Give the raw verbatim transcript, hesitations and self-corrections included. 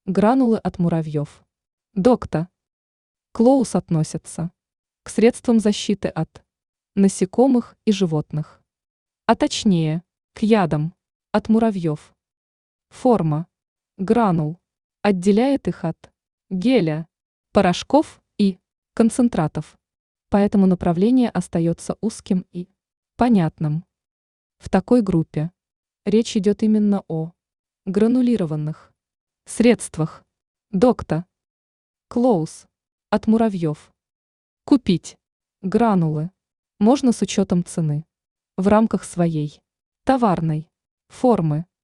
Гранулы от муравьев. Докта. Клоус относятся к средствам защиты от насекомых и животных, а точнее, к ядам от муравьев. Форма гранул отделяет их от геля, порошков и концентратов, поэтому направление остается узким и понятным. В такой группе речь идет именно о гранулированных средствах. Докта. Клоус от муравьев. Купить гранулы можно с учетом цены в рамках своей товарной формы.